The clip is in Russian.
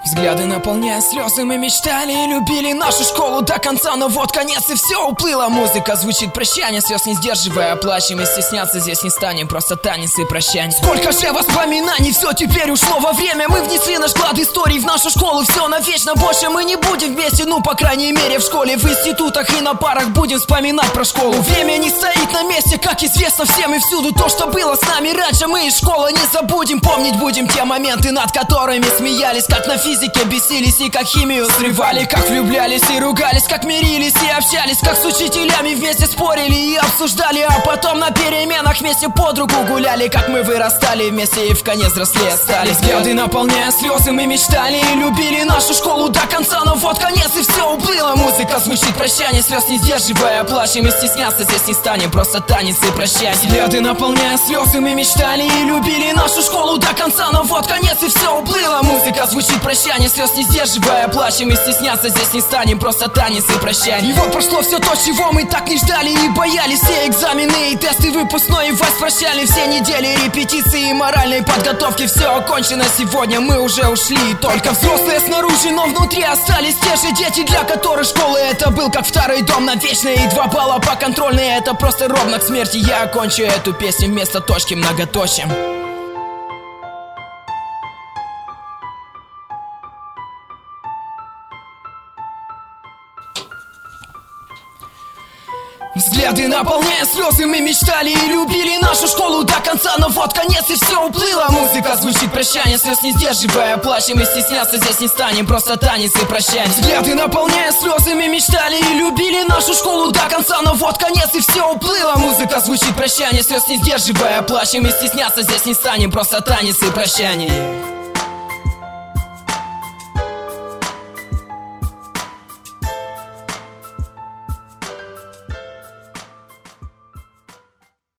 Взгляды наполняя слезы, мы мечтали и любили нашу школу до конца, но вот конец и все уплыло. Музыка звучит, прощание, слез не сдерживая, плачем и стесняться здесь не станем, просто танец и прощание. Сколько же воспоминаний, все теперь ушло во время. Мы внесли наш вклад истории в нашу школу, все навечно, больше мы не будем вместе, ну по крайней мере в школе, в институтах и на парах будем вспоминать про школу. Время не стоит на месте, как известно всем и всюду. То, что было с нами раньше, мы из школы не забудем. Помнить будем те моменты, над которыми смеялись, как на физике бесились и как химию срывали, как влюблялись и ругались, как мирились и общались, как с учителями вместе спорили и обсуждали, а потом на переменах вместе под руку гуляли, как мы вырастали вместе и в конец взрослее стали. Взгляды наполняя слезы, мы мечтали и любили нашу школу до конца, но вот конец и все уплыло. Музыка звучит, прощание, слез не сдерживая, плачем и стесняться здесь не станем, просто танец и прощание. Взгляды наполняя слезы, мы мечтали и любили нашу школу до конца, но вот конец и все уплыло. Музыка звучит, прощание, слез не сдерживая, плачем и стесняться здесь не станем, просто танец и прощание. И вот прошло все то, чего мы так не ждали и боялись. Все экзамены и тесты выпускной, и вас прощали. Все недели репетиции и моральной подготовки, все окончено сегодня, мы уже ушли. Только взрослые снаружи, но внутри остались те же дети, для которых школа это был как второй дом навечно. И 2 балла по контрольной, это просто ровно к смерти. Я окончу эту песню вместо точки многоточием. Взгляды наполняя слезы, мы мечтали и любили нашу школу до конца, но вот конец и все уплыло. Музыка звучит, прощание, слез не сдерживая, плачем и стесняться здесь не станем, просто танец и прощание. Взгляды наполняя слезы, мы мечтали и любили нашу школу до конца, но вот конец и все уплыло. Музыка звучит, прощание, слез не сдерживая, плачем и стесняться здесь не станем, просто танец и прощание.